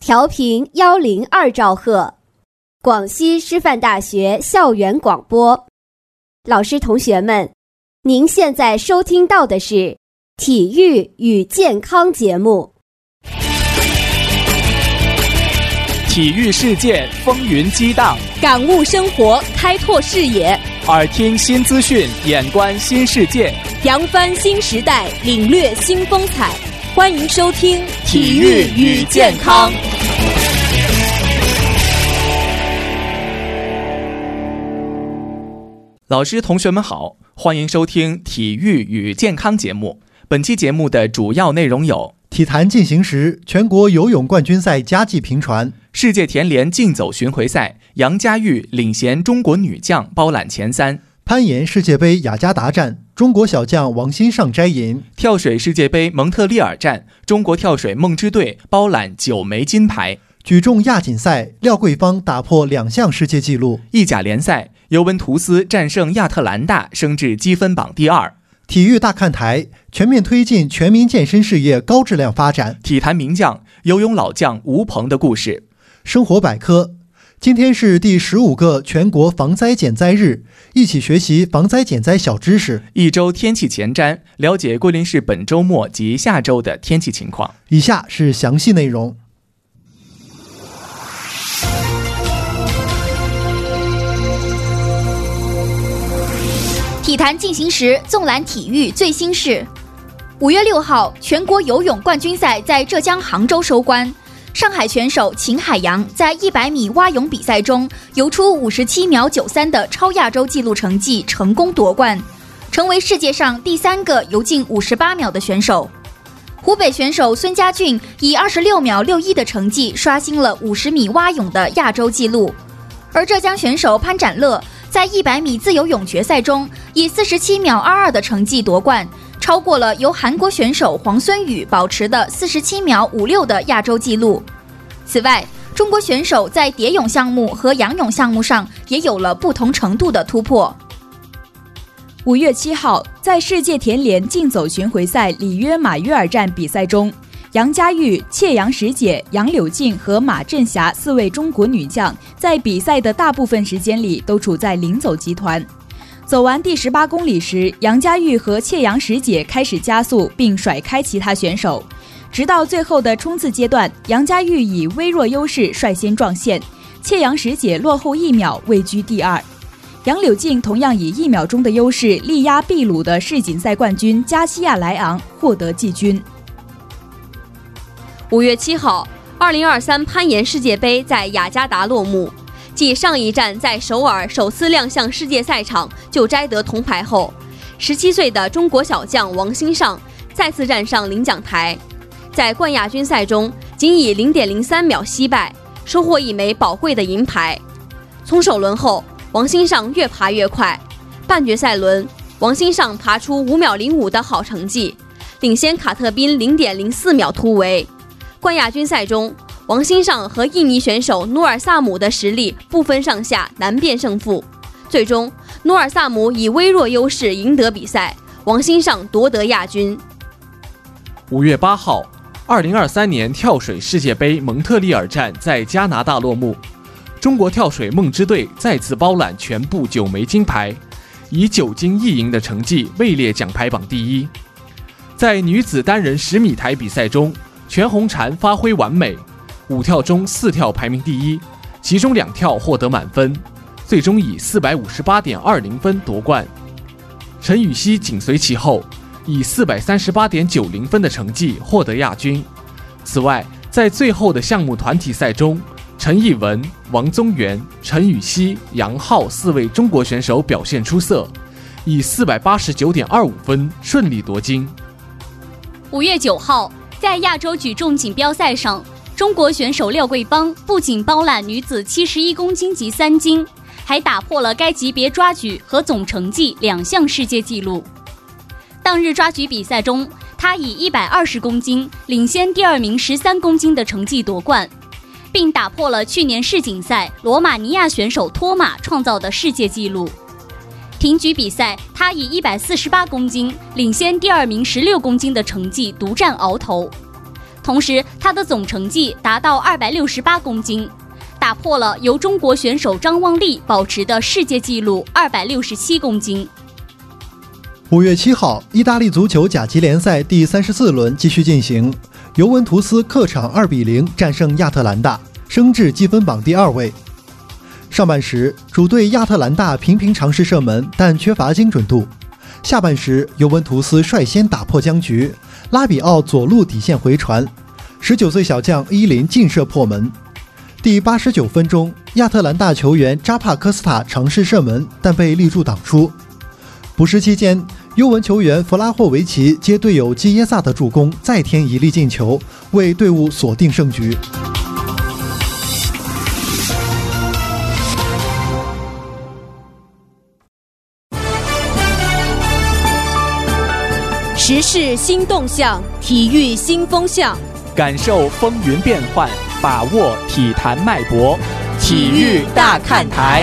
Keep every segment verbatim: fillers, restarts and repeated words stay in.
调频一零二兆赫，广西师范大学校园广播。老师同学们，您现在收听到的是体育与健康节目。 体育事件风云激荡， 感悟生活，开拓视野， 耳听新资讯，眼观新世界， 扬帆新时代，领略新风采。欢迎收听体育与健康。老师同学们好，欢迎收听体育与健康节目。本期节目的主要内容有： 体坛进行时，全国游泳冠军赛佳绩频传； 世界田联竞走巡回赛，杨佳玉领衔中国女将包揽前三； 攀岩世界杯雅加达站，中国小将王欣上摘银； 跳水世界杯蒙特利尔站，中国跳水梦之队包揽九枚金牌； 举重亚锦赛，廖桂芳打破两项世界纪录； 意甲联赛，尤文图斯战胜亚特兰大，升至积分榜第二。 体育大看台，全面推进全民健身事业高质量发展。 体坛名将，游泳老将吴鹏的故事。 生活百科，今天是第十五个全国防灾减灾日，一起学习防灾减灾小知识。 一周天气前瞻，了解桂林市本周末及下周的天气情况。 以下是详细内容。 体坛进行时，纵览体育最新事。五月六号，全国游泳冠军赛在浙江杭州收官。上海选手秦海洋在一百米蛙泳比赛中游出五十七秒九三的超亚洲纪录成绩，成功夺冠，成为世界上第三个游进五十八秒的选手。湖北选手孙家俊以二十六秒六一的成绩刷新了五十米蛙泳的亚洲纪录，而浙江选手潘展乐在一百米自由泳决赛中以四十七秒二二的成绩夺冠，超过了由韩国选手黄孙宇保持的四十七秒五六的亚洲纪录。此外，中国选手在蝶泳项目和仰泳项目上也有了不同程度的突破。 五月七号，在世界田联竞走巡回赛里约马约尔站比赛中，杨佳玉、切阳石姐、杨柳静和马振霞四位中国女将在比赛的大部分时间里都处在领走集团。走完第十八公里时，杨佳玉和切阳石姐开始加速并甩开其他选手，直到最后的冲刺阶段，杨佳玉以微弱优势率先撞线，切阳石姐落后一秒位居第二。杨柳静同样以一秒钟的优势力压秘鲁的世锦赛冠军加西亚莱昂，获得季军。 五月七号，二零二三攀岩世界杯在雅加达落幕。继上一站在首尔首次亮相世界赛场就摘得铜牌后，十七岁的中国小将王欣上再次站上领奖台，在冠亚军赛中仅以 零点零三秒惜败，收获一枚宝贵的银牌。从首轮后，王欣上越爬越快，半决赛轮，王欣上爬出五秒零五的好成绩，领先卡特宾 零点零四秒突围。冠亚军赛中，王欣上和印尼选手努尔萨姆的实力不分上下，难辨胜负。最终，努尔萨姆以微弱优势赢得比赛，王欣上夺得亚军。 五月八号，二零二三年跳水世界杯蒙特利尔站在加拿大落幕，中国跳水梦之队再次包揽全部九枚金牌，以九金一银的成绩位列奖牌榜第一。在女子单人十米台比赛中，全红婵发挥完美，五跳中四跳排名第一，其中两跳获得满分，最终以 四百五十八点二零 分夺冠。陈芋汐紧随其后，以 四百三十八点九零 分的成绩获得亚军。此外，在最后的项目团体赛中，陈艺文、王宗源、陈芋汐、杨昊四位中国选手表现出色，以 四百八十九点二五 分顺利夺金。 五月九号，在亚洲举重锦标赛上，中国选手廖桂芳不仅包揽女子七十一公斤级三金，还打破了该级别抓举和总成绩两项世界纪录。当日抓举比赛中，她以一百二十公斤领先第二名十三公斤的成绩夺冠，并打破了去年世锦赛罗马尼亚选手托马创造的世界纪录。挺举比赛，他以一百四十八公斤领先第二名十六公斤的成绩独占鳌头。 同时他的总成绩达到二百六十八公斤，打破了由中国选手张望丽保持的世界纪录二百六十七公斤。 五月七号，意大利足球甲级联赛第三十四轮继续进行，尤文图斯客场二比零战胜亚特兰大，升至积分榜第二位。上半时，主队亚特兰大频频尝试射门，但缺乏精准度。下半时，尤文图斯率先打破僵局，拉比奥左路底线回传，十九岁小将伊林劲射破门。第八十九分钟，亚特兰大球员扎帕科斯塔尝试射门，但被立柱挡出。补时期间，尤文球员弗拉霍维奇接队友基耶萨的助攻，再添一粒进球，为队伍锁定胜局。 时事新动向，体育新风向， 感受风云变幻，把握体坛脉搏。 体育大看台。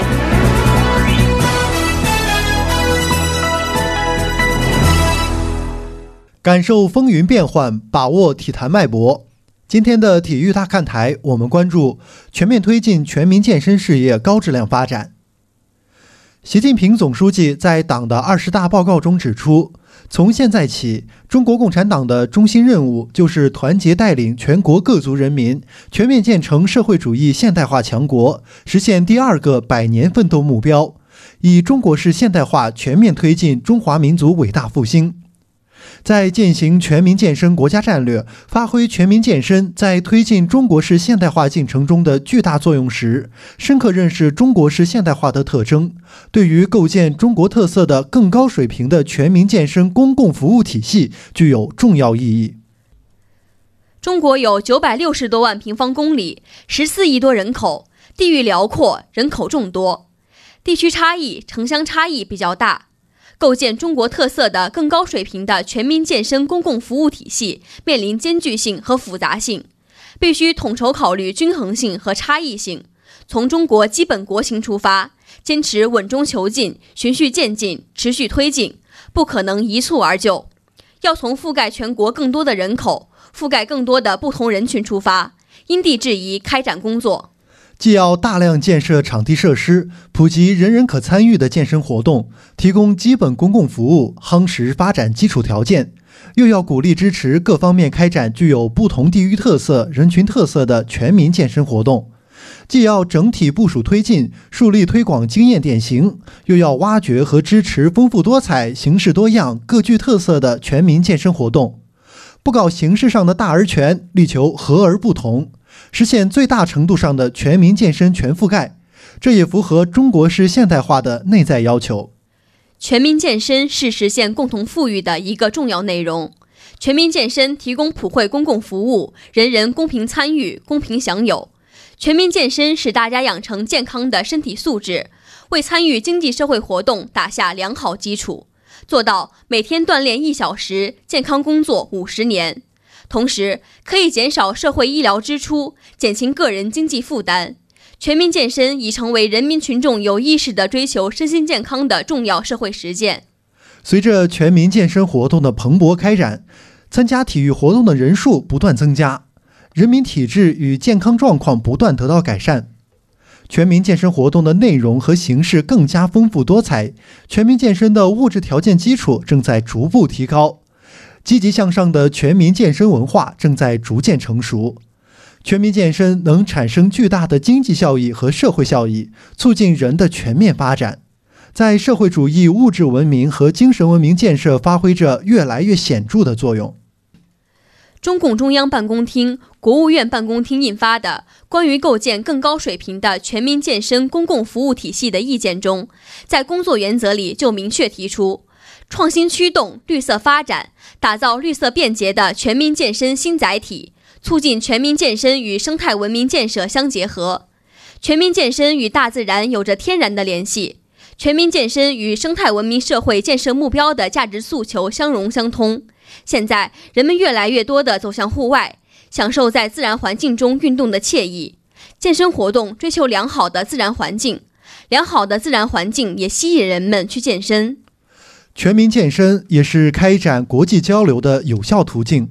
感受风云变幻，把握体坛脉搏。今天的体育大看台，我们关注全面推进全民健身事业高质量发展。习近平总书记在党的二十大报告中指出，从现在起，中国共产党的中心任务就是团结带领全国各族人民全面建成社会主义现代化强国，实现第二个百年奋斗目标，以中国式现代化全面推进中华民族伟大复兴。在践行全民健身国家战略，发挥全民健身在推进中国式现代化进程中的巨大作用时，深刻认识中国式现代化的特征，对于构建中国特色的更高水平的全民健身公共服务体系具有重要意义。 中国有九百六十多万平方公里，十四亿多人口，地域辽阔，人口众多，地区差异、城乡差异比较大。构建中国特色的更高水平的全民健身公共服务体系面临艰巨性和复杂性，必须统筹考虑均衡性和差异性，从中国基本国情出发，坚持稳中求进、循序渐进、持续推进，不可能一蹴而就。要从覆盖全国更多的人口、覆盖更多的不同人群出发，因地制宜开展工作。 既要大量建设场地设施，普及人人可参与的健身活动，提供基本公共服务，夯实发展基础条件，又要鼓励支持各方面开展具有不同地域特色、人群特色的全民健身活动。既要整体部署推进，树立推广经验典型，又要挖掘和支持丰富多彩、形式多样、各具特色的全民健身活动，不搞形式上的大而全，力求和而不同，实现最大程度上的全民健身全覆盖，这也符合中国式现代化的内在要求。 全民健身是实现共同富裕的一个重要内容。全民健身提供普惠公共服务，人人公平参与、公平享有。全民健身使大家养成健康的身体素质，为参与经济社会活动打下良好基础，做到每天锻炼一小时，健康工作五十年。同时，可以减少社会医疗支出，减轻个人经济负担。全民健身已成为人民群众有意识地追求身心健康的重要社会实践。 随着全民健身活动的蓬勃开展，参加体育活动的人数不断增加，人民体质与健康状况不断得到改善。全民健身活动的内容和形式更加丰富多彩，全民健身的物质条件基础正在逐步提高，积极向上的全民健身文化正在逐渐成熟。全民健身能产生巨大的经济效益和社会效益，促进人的全面发展，在社会主义物质文明和精神文明建设发挥着越来越显著的作用。 中共中央办公厅、国务院办公厅印发的《关于构建更高水平的全民健身公共服务体系的意见》中，在工作原则里就明确提出，创新驱动绿色发展，打造绿色便捷的全民健身新载体，促进全民健身与生态文明建设相结合。全民健身与大自然有着天然的联系，全民健身与生态文明社会建设目标的价值诉求相融相通。现在人们越来越多地走向户外，享受在自然环境中运动的惬意。健身活动追求良好的自然环境，良好的自然环境也吸引人们去健身。 全民健身也是开展国际交流的有效途径，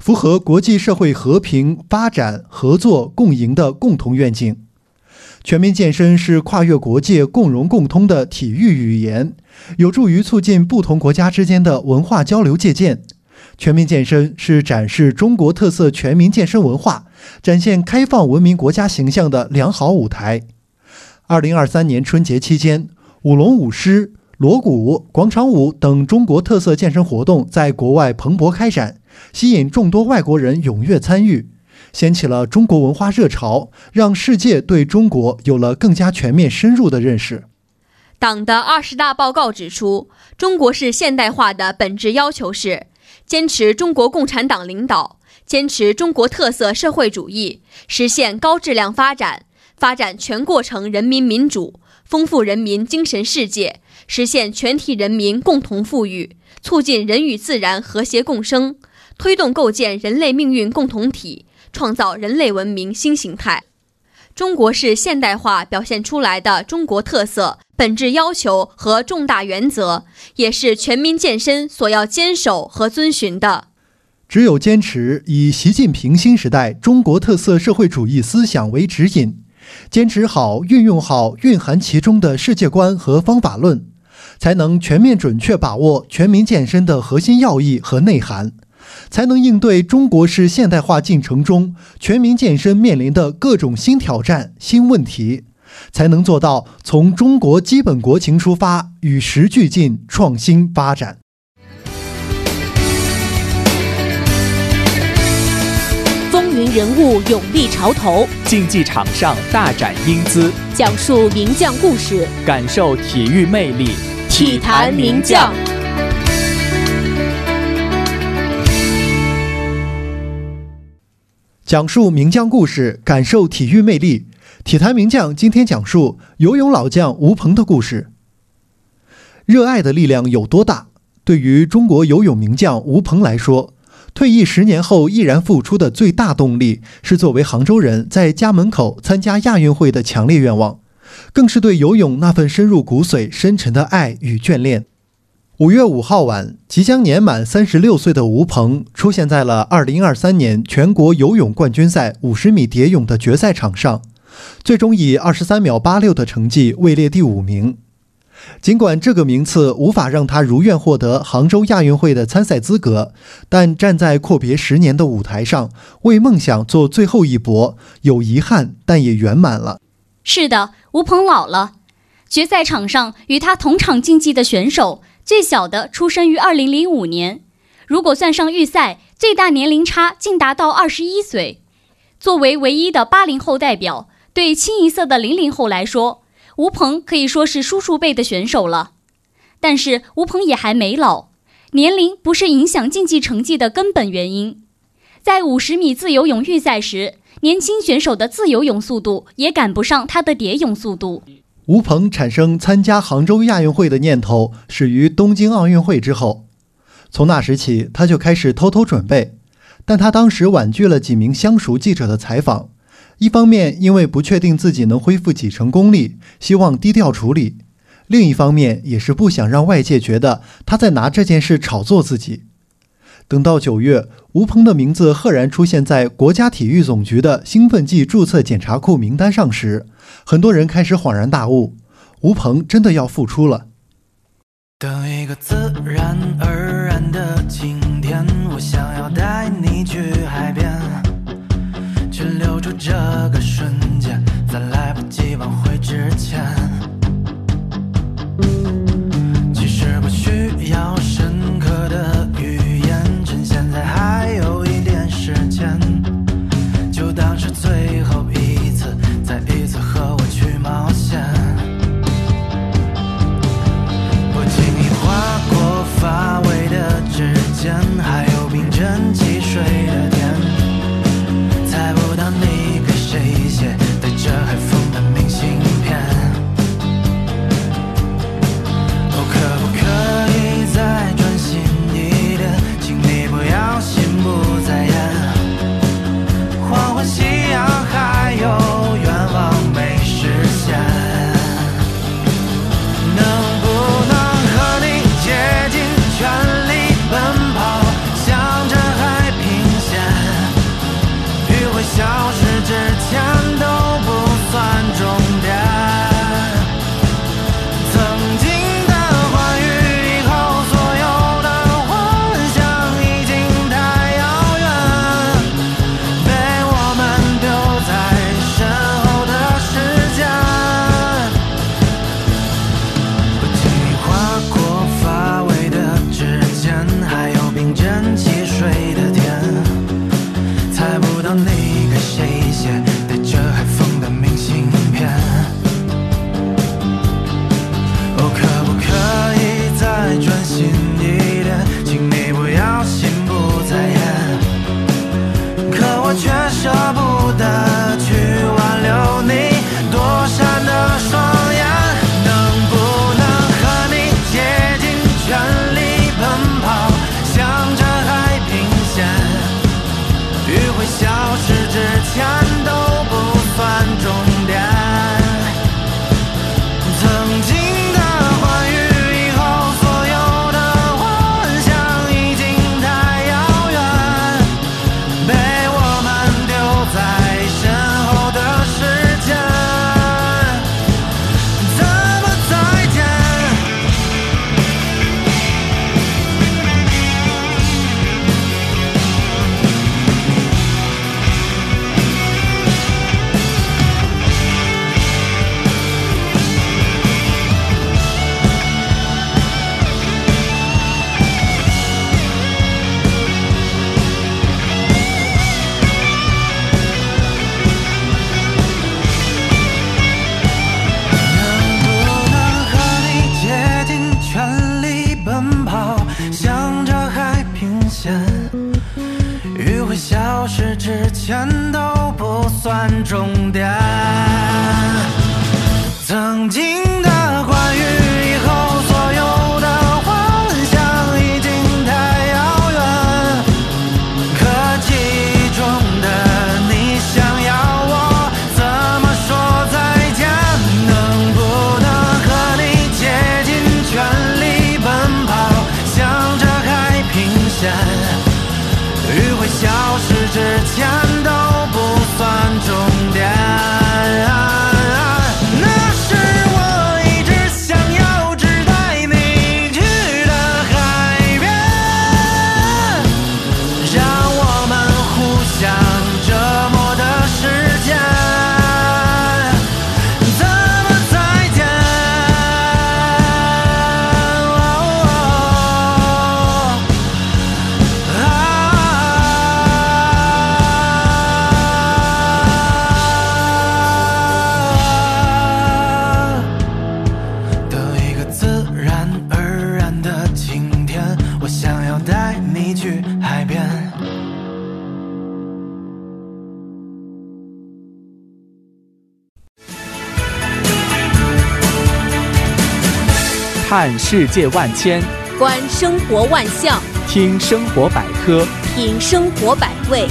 符合国际社会和平、发展、合作、共赢的共同愿景。全民健身是跨越国界、共融共通的体育语言，有助于促进不同国家之间的文化交流借鉴。全民健身是展示中国特色全民健身文化，展现开放文明国家形象的良好舞台。二零二三年春节期间，舞龙舞狮、锣鼓、广场舞等中国特色健身活动在国外蓬勃开展，吸引众多外国人踊跃参与，掀起了中国文化热潮，让世界对中国有了更加全面深入的认识。 党的二十大报告指出，中国式现代化的本质要求是坚持中国共产党领导，坚持中国特色社会主义，实现高质量发展，发展全过程人民民主，丰富人民精神世界，实现全体人民共同富裕，促进人与自然和谐共生，推动构建人类命运共同体，创造人类文明新形态。中国式现代化表现出来的中国特色、本质要求和重大原则，也是全民健身所要坚守和遵循的。 只有坚持以习近平新时代中国特色社会主义思想为指引，坚持好、运用好蕴含其中的世界观和方法论，才能全面准确把握全民健身的核心要义和内涵，才能应对中国式现代化进程中全民健身面临的各种新挑战、新问题，才能做到从中国基本国情出发，与时俱进，创新发展。 风云人物勇立潮头， 竞技场上大展英姿， 讲述名将故事， 感受体育魅力， 体坛名将。 讲述名将故事，感受体育魅力。体坛名将今天讲述游泳老将吴鹏的故事。热爱的力量有多大？对于中国游泳名将吴鹏来说，退役十年后毅然复出的最大动力是作为杭州人在家门口参加亚运会的强烈愿望，更是对游泳那份深入骨髓、深沉的爱与眷恋。五月五号晚，即将年满三十六岁的吴鹏出现在了二零二三年全国游泳冠军赛五十米蝶泳的决赛场上，最终以二十三秒八六的成绩位列第五名。尽管这个名次无法让他如愿获得杭州亚运会的参赛资格，但站在阔别十年的舞台上，为梦想做最后一搏，有遗憾，但也圆满了。 是的，吴鹏老了。决赛场上与他同场竞技的选手，最小的出生于二零零五年，如果算上预赛，最大年龄差竟达到二十一岁。作为唯一的八零后代表，对清一色的零零后来说，吴鹏可以说是叔叔辈的选手了。但是吴鹏也还没老，年龄不是影响竞技成绩的根本原因。在五十米自由泳预赛时，年轻选手的自由泳速度也赶不上他的蝶泳速度。 吴鹏产生参加杭州亚运会的念头始于东京奥运会之后，从那时起他就开始偷偷准备，但他当时婉拒了几名相熟记者的采访，一方面因为不确定自己能恢复几成功力，希望低调处理，另一方面也是不想让外界觉得他在拿这件事炒作自己。等到九月，吴鹏的名字赫然出现在国家体育总局的兴奋剂注册检查库名单上时，很多人开始恍然大悟，吴鹏真的要复出了。 等一个自然而然的晴天，我想要带你去海边，去留住这个瞬间，在来不及挽回之前。其实不需要深刻的语言，趁现在还有一点时间，就当是最后一次，再一次和我去冒险。不经意划过发尾的指尖，还有冰镇汽水的甜，猜不到你给谁终点。曾经的关于以后所有的幻想已经太遥远，可记忆中的你想要我怎么说再见？能不能和你竭尽全力奔跑，向着海平线，余晖消失之前都不算终点。 看世界万千， 观生活万象， 听生活百科， 品生活百味。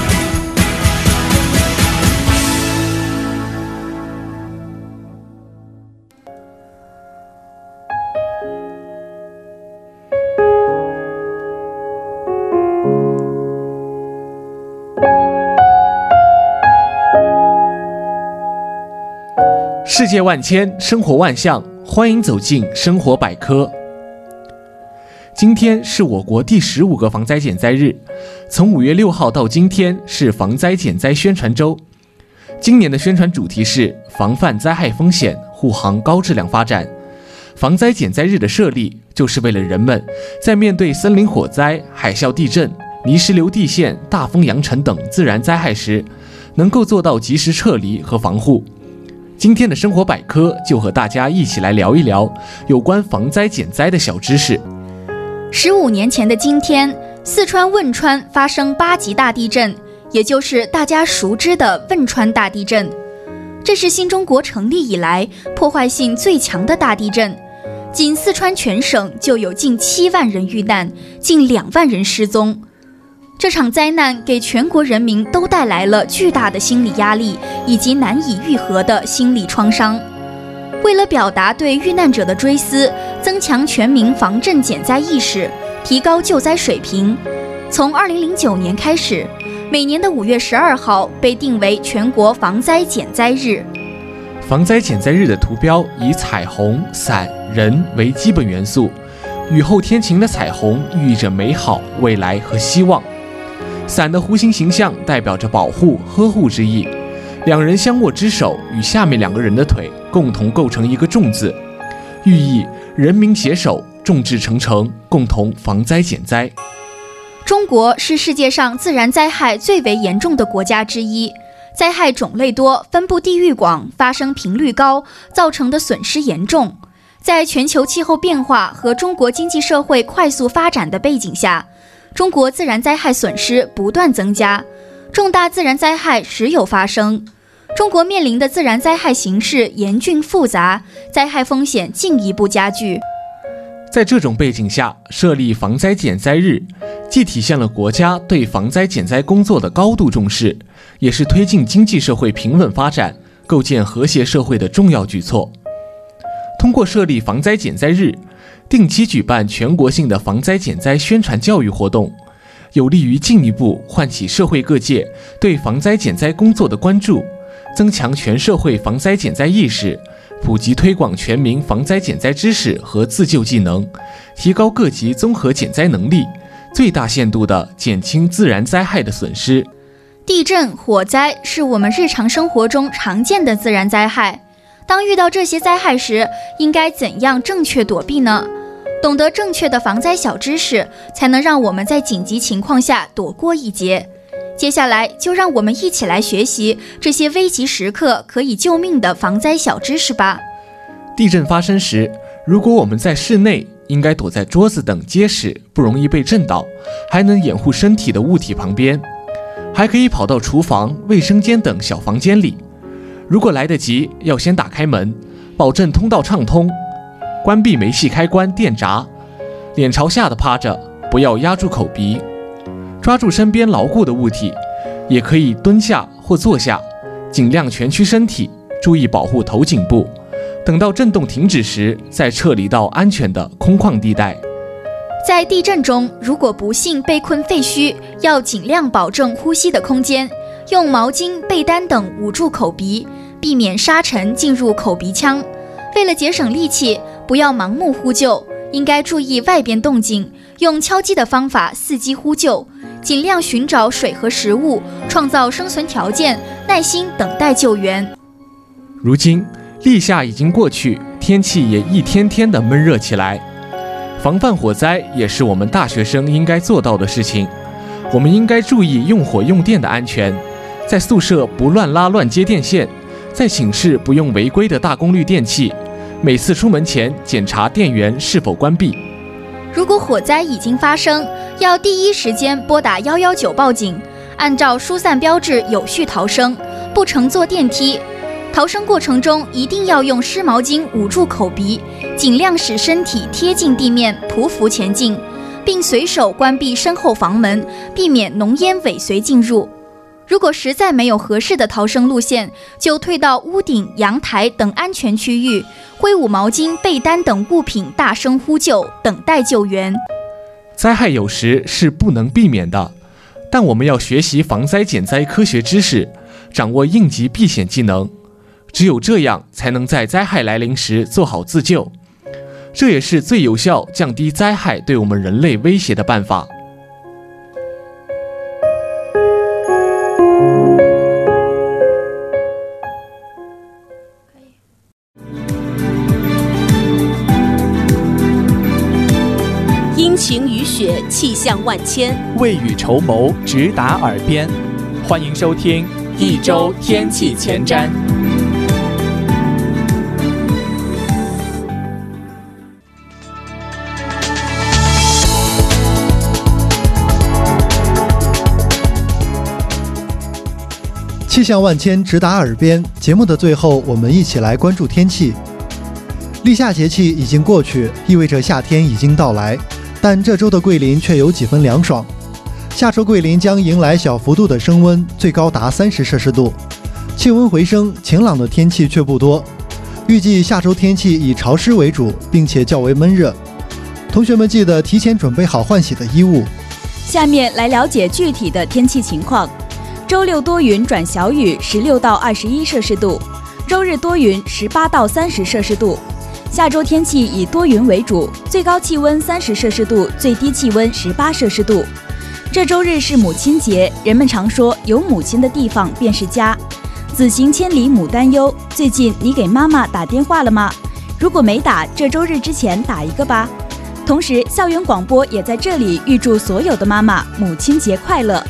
世界万千，生活万象，欢迎走进生活百科。今天是我国第十五个防灾减灾日，从五月六号到今天是防灾减灾宣传周。今年的宣传主题是防范灾害风险，护航高质量发展。防灾减灾日的设立，就是为了人们在面对森林火灾、海啸地震、泥石流地陷、大风扬尘等自然灾害时，能够做到及时撤离和防护。今天的生活百科就和大家一起来聊一聊有关防灾减灾的小知识。 十五年前的今天，四川汶川发生八级大地震，也就是大家熟知的汶川大地震。这是新中国成立以来破坏性最强的大地震，仅四川全省就有近七万人遇难，近两万人失踪。这场灾难给全国人民都带来了巨大的心理压力以及难以愈合的心理创伤。为了表达对遇难者的追思，增强全民防震减灾意识，提高救灾水平，从二零零九年开始，每年的五月十二号被定为全国防灾减灾日。 防灾减灾日的图标以彩虹、伞、人为基本元素，雨后天晴的彩虹寓意着美好、未来和希望。伞的弧形形象代表着保护、呵护之意，两人相握之手与下面两个人的腿共同构成一个众字，寓意人民携手，众志成城，共同防灾减灾。 中国是世界上自然灾害最为严重的国家之一，灾害种类多，分布地域广，发生频率高，造成的损失严重。在全球气候变化和中国经济社会快速发展的背景下，中国自然灾害损失不断增加，重大自然灾害时有发生。中国面临的自然灾害形势严峻复杂，灾害风险进一步加剧。 在这种背景下，设立防灾减灾日，既体现了国家对防灾减灾工作的高度重视，也是推进经济社会平稳发展、构建和谐社会的重要举措。通过设立防灾减灾日，定期举办全国性的防灾减灾宣传教育活动，有利于进一步唤起社会各界对防灾减灾工作的关注，增强全社会防灾减灾意识，普及推广全民防灾减灾知识和自救技能，提高各级综合减灾能力，最大限度地减轻自然灾害的损失。 地震、火灾是我们日常生活中常见的自然灾害。当遇到这些灾害时，应该怎样正确躲避呢？懂得正确的防灾小知识，才能让我们在紧急情况下躲过一劫。接下来就让我们一起来学习这些危急时刻可以救命的防灾小知识吧。 地震发生时，如果我们在室内，应该躲在桌子等结实、不容易被震倒，还能掩护身体的物体旁边。 还可以跑到厨房、卫生间等小房间里。如果来得及，要先打开门，保证通道畅通，关闭煤气开关、电闸，脸朝下的趴着，不要压住口鼻，抓住身边牢固的物体，也可以蹲下或坐下，尽量蜷曲身体，注意保护头颈部。等到震动停止时，再撤离到安全的空旷地带。 在地震中，如果不幸被困废墟，要尽量保证呼吸的空间，用毛巾、被单等捂住口鼻，避免沙尘进入口鼻腔。为了节省力气，不要盲目呼救，应该注意外边动静，用敲击的方法伺机呼救，尽量寻找水和食物，创造生存条件，耐心等待救援。 如今立夏已经过去，天气也一天天的闷热起来。防范火灾也是我们大学生应该做到的事情。我们应该注意用火用电的安全，在宿舍不乱拉乱接电线，在寝室不用违规的大功率电器，每次出门前检查电源是否关闭。 如果火灾已经发生，要第一时间拨打一一九报警，按照疏散标志有序逃生，不乘坐电梯。逃生过程中一定要用湿毛巾捂住口鼻，尽量使身体贴近地面，匍匐前进，并随手关闭身后房门，避免浓烟尾随进入。如果实在没有合适的逃生路线，就退到屋顶、阳台等安全区域，挥舞毛巾、被单等物品大声呼救，等待救援。 灾害有时是不能避免的，但我们要学习防灾减灾科学知识，掌握应急避险技能，只有这样才能在灾害来临时做好自救，这也是最有效降低灾害对我们人类威胁的办法。 阴晴雨雪，气象万千， 未雨绸缪，直达耳边。欢迎收听一周天气前瞻。 气象万千，直达耳边。节目的最后，我们一起来关注天气。立夏节气已经过去，意味着夏天已经到来，但这周的桂林却有几分凉爽。下周桂林将迎来小幅度的升温，最高达三十摄氏度。气温回升，晴朗的天气却不多。预计下周天气以潮湿为主，并且较为闷热。同学们记得提前准备好换洗的衣物。 下面来了解具体的天气情况。周六多云转小雨，十六到二十一摄氏度；周日多云，十八到三十摄氏度。下周天气以多云为主，最高气温三十摄氏度，最低气温十八摄氏度。这周日是母亲节，人们常说有母亲的地方便是家。子行千里母担忧，最近你给妈妈打电话了吗？如果没打，这周日之前打一个吧。同时，校园广播也在这里预祝所有的妈妈母亲节快乐。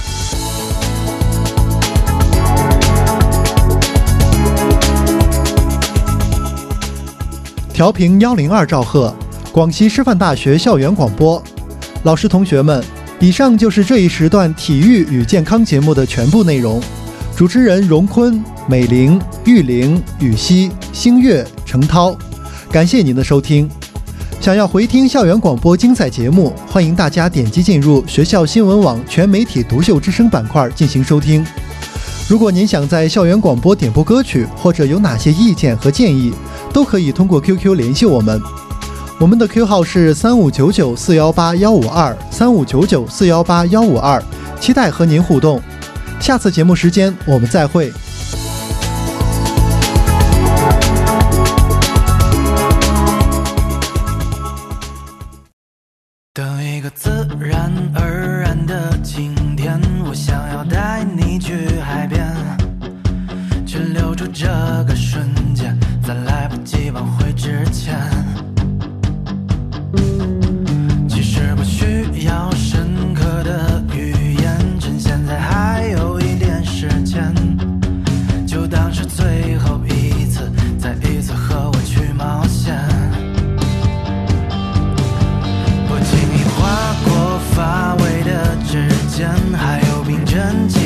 调频幺零二兆赫，广西师范大学校园广播。老师同学们，以上就是这一时段体育与健康节目的全部内容。主持人荣坤、美玲、玉玲、雨熙、星月、程涛，感谢您的收听。想要回听校园广播精彩节目，欢迎大家点击进入学校新闻网全媒体独秀之声板块进行收听。如果您想在校园广播点播歌曲，或者有哪些意见和建议，都可以通过 Q Q 联系我们。我们的 Q 号是三五九九四幺八幺五二三五九九四幺八幺五二，期待和您互动。下次节目时间我们再会。 等一个自然而然的晴天，我想要带你去海边，去留住这个瞬间，在来不及挽回之前。其实不需要深刻的语言，趁现在还有一点时间，就当是最后一次，再一次和我去冒险。不经意划过发尾的指尖，还有冰镇。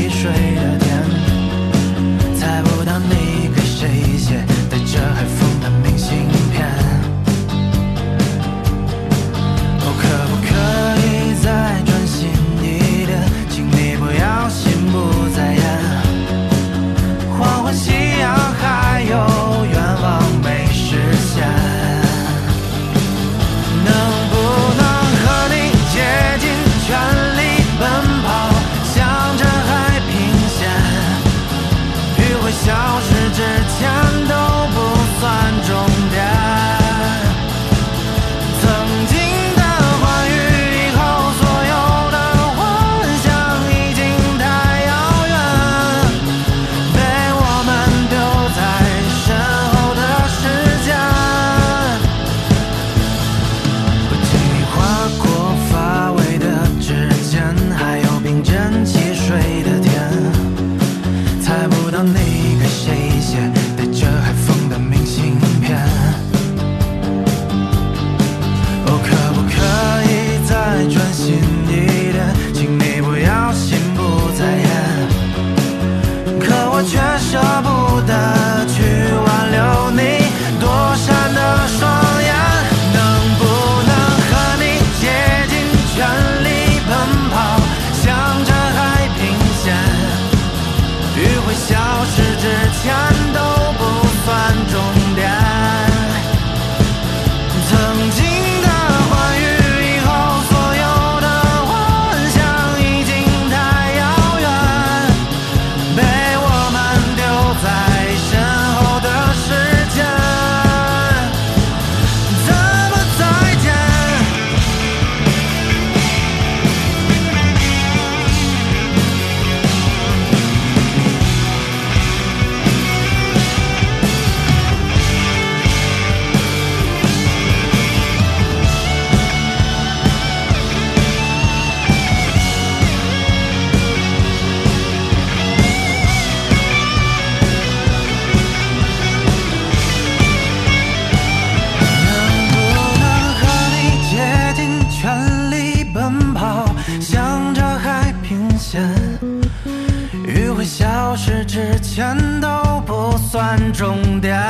前都不算终点。